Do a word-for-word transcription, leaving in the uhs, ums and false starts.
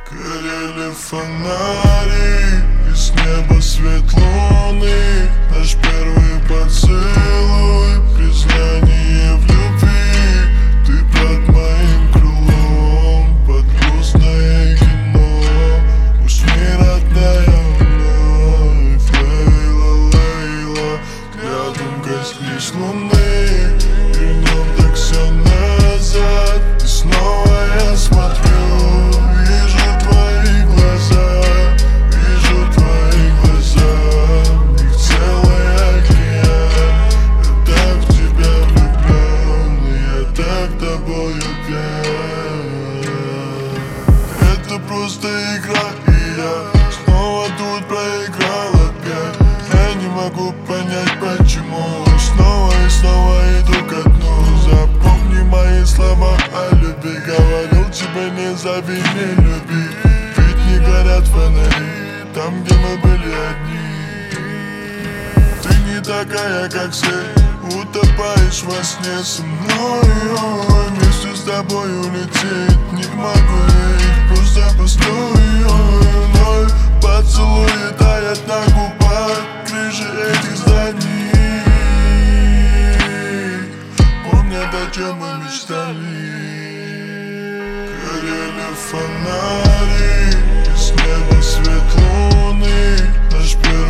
Горели фонари, и с неба свет луны. Наш первый поцелуй, признание в любви. Ты под моим крылом, под грустное кино. Усни, родная, вновь, Лейла, Лейла. Рядом коснись луны, вернем так все назад. И снова я смотрю, это просто игра, и я снова тут проиграл опять. Я не могу понять, почему снова и снова иду ко дну. Запомни мои слова о любви. Говорил тебе, не зови, не люби. Ведь не горят фонари там, где мы были одни. Ты не такая, как все, утопаешь во сне со мною. Вместе с тобой улететь не могу, я просто пустую. Вновь поцелуи таят на губах крыши этих зданий. Помнят, о чем мы мечтали. Горели фонари, и с неба свет луны. Наш первый